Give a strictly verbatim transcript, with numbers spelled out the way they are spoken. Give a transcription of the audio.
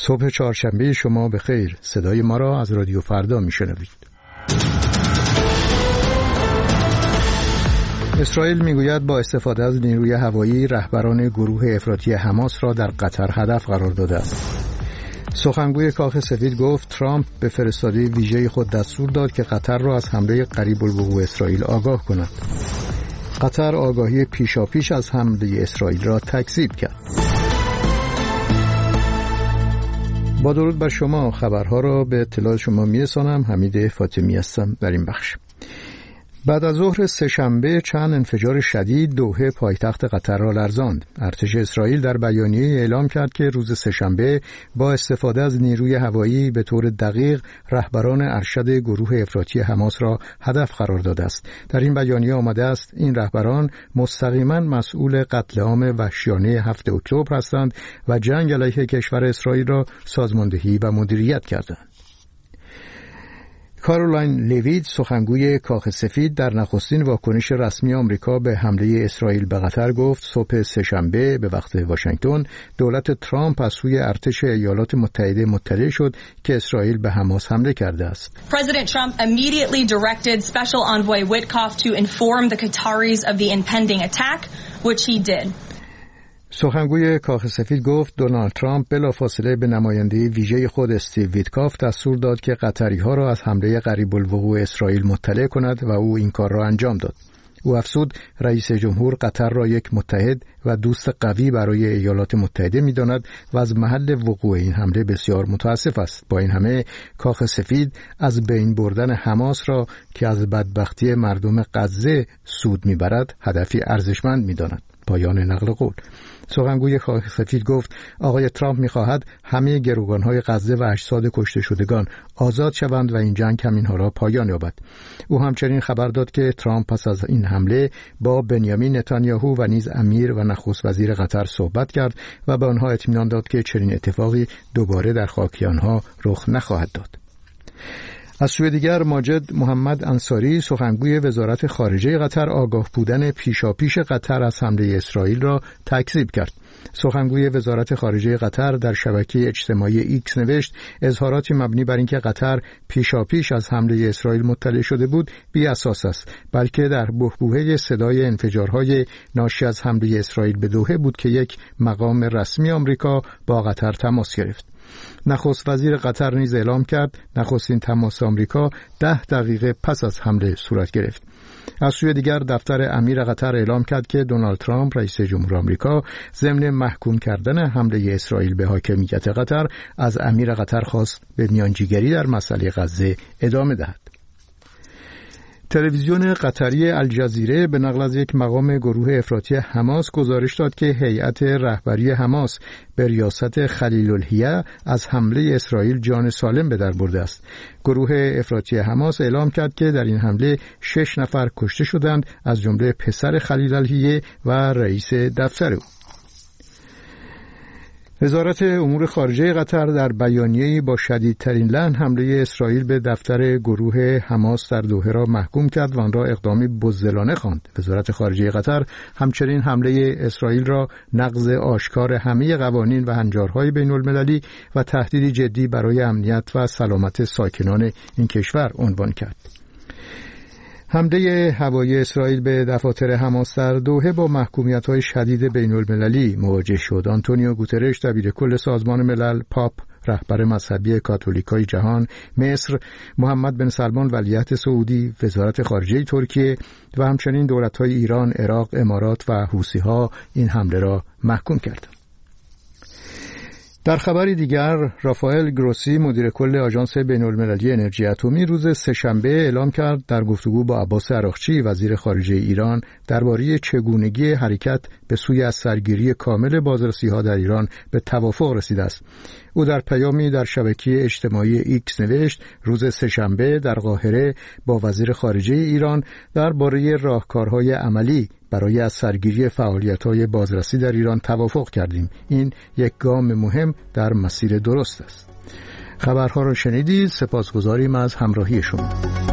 صبح چهارشنبه شما به خیر. صدای ما را از رادیو فردا میشنوید. اسرائیل میگوید با استفاده از نیروی هوایی رهبران گروه افراطی حماس را در قطر هدف قرار داده است. سخنگوی کاخ سفید گفت ترامپ به فرستاده ویژه خود دستور داد که قطر را از حمله قریب الوقوع اسرائیل آگاه کند. قطر آگاهی پیشاپیش از حمله اسرائیل را تکذیب کرد. با درود بر شما، خبرها را به اطلاع شما میرسانم. حمید فاطمی هستم در این بخش. بعد از ظهر سه‌شنبه چند انفجار شدید دوحه پایتخت قطر را لرزاند. ارتش اسرائیل در بیانیه اعلام کرد که روز سه‌شنبه با استفاده از نیروی هوایی به طور دقیق رهبران ارشد گروه افراطی حماس را هدف قرار داده است. در این بیانیه آمده است این رهبران مستقیما مسئول قتل عام وحشیانه هفتم اکتبر هستند و جنگ علیه کشور اسرائیل را سازماندهی و مدیریت کردند. کارولاین لیویت، سخنگوی کاخ سفید، در نخستین واکنش رسمی آمریکا به حمله اسرائیل به قطر گفت صبح سه‌شنبه به وقت واشنگتن دولت ترامپ از سوی ارتش ایالات متحده مطلع شد که اسرائیل به حماس حمله کرده است. President Trump immediately directed Special Envoy Witkoff to inform the Qataris of the impending attack, which he did. سخنگوی کاخ سفید گفت دونالد ترامپ بلافاصله به نماینده ویژه خود استیو ویتکاف دستور داد که قطری‌ها را از حمله قریب الوقوع اسرائیل مطلع کند و او این کار را انجام داد. او افزود رئیس جمهور قطر را یک متحد و دوست قوی برای ایالات متحده می‌داند و از محل وقوع این حمله بسیار متاسف است. با این همه کاخ سفید از بین بردن حماس را که از بدبختی مردم غزه سود می‌برد هدفی ارزشمند می‌داند. پایان نقل قول. سخنگوی کاخ سفید گفت آقای ترامپ می‌خواهد همه گروگان‌های غزه و اجساد کشته شدگان آزاد شوند و این جنگ همین حالا پایان یابد. او همچنین خبر داد که ترامپ پس از این حمله با بنیامین نتانیاهو و نیز امیر و نخست وزیر قطر صحبت کرد و به آنها اطمینان داد که چنین اتفاقی دوباره در خاک آنها رخ نخواهد داد. از سوی دیگر ماجد محمد انصاری، سخنگوی وزارت خارجه قطر، آگاه بودن پیشاپیش قطر از حمله اسرائیل را تکذیب کرد. سخنگوی وزارت خارجه قطر در شبکه اجتماعی ایکس نوشت اظهاراتی مبنی بر اینکه قطر پیشاپیش از حمله اسرائیل مطلع شده بود بی اساس است، بلکه در بحبوحه صدای انفجارهای ناشی از حمله اسرائیل به دوحه بود که یک مقام رسمی آمریکا با قطر تماس گرفت. نخست وزیر قطر نیز اعلام کرد نخستین تماس آمریکا ده دقیقه پس از حمله صورت گرفت. از سوی دیگر دفتر امیر قطر اعلام کرد که دونالد ترامپ رئیس جمهور آمریکا ضمن محکوم کردن حمله اسرائیل به حاکمیت قطر از امیر قطر خواست به میانجیگری در مسئله غزه ادامه دهد. تلویزیون قطری الجزیره به نقل از یک مقام گروه افراطی حماس گزارش داد که هیئت رهبری حماس به ریاست خلیل الحیه از حمله اسرائیل جان سالم به در برده است. گروه افراطی حماس اعلام کرد که در این حمله شش نفر کشته شدند، از جمله پسر خلیل الحیه و رئیس دفتر او. وزارت امور خارجه قطر در بیانیه‌ای با شدیدترین لحن حمله اسرائیل به دفتر گروه حماس در دوحه را محکوم کرد و آن را اقدامی بزدلانه خواند. وزارت خارجه قطر همچنین حمله اسرائیل را نقض آشکار همه قوانین و هنجارهای بین‌المللی و تهدیدی جدی برای امنیت و سلامت ساکنان این کشور عنوان کرد. حمله هوایی اسرائیل به دفاتر حماس در دوحه با محکومیت‌های شدید بین‌المللی مواجه شد. آنتونیو گوترش دبیرکل سازمان ملل، پاپ رهبر مذهبی کاتولیکای جهان، مصر، محمد بن سلمان ولیعهد سعودی، وزارت خارجه ترکیه و همچنین دولت‌های ایران، عراق، امارات و حوثی‌ها این حمله را محکوم کردند. در خبری دیگر، رافائل گروسی مدیر کل آژانس بین‌المللی انرژی اتمی روز سه‌شنبه اعلام کرد در گفتگو با عباس عراقچی وزیر خارجه ایران درباره چگونگی حرکت به سوی از سرگیری کامل بازرسی‌ها در ایران به توافق رسیده است. او در پیامی در شبکه اجتماعی ایکس نوشت روز سه‌شنبه در قاهره با وزیر خارجه ایران درباره راهکارهای عملی برای از سرگیری فعالیت‌های بازرسی در ایران توافق کردیم. این یک گام مهم در مسیر درست است. خبرها را شنیدید. سپاسگزاریم از همراهی شما.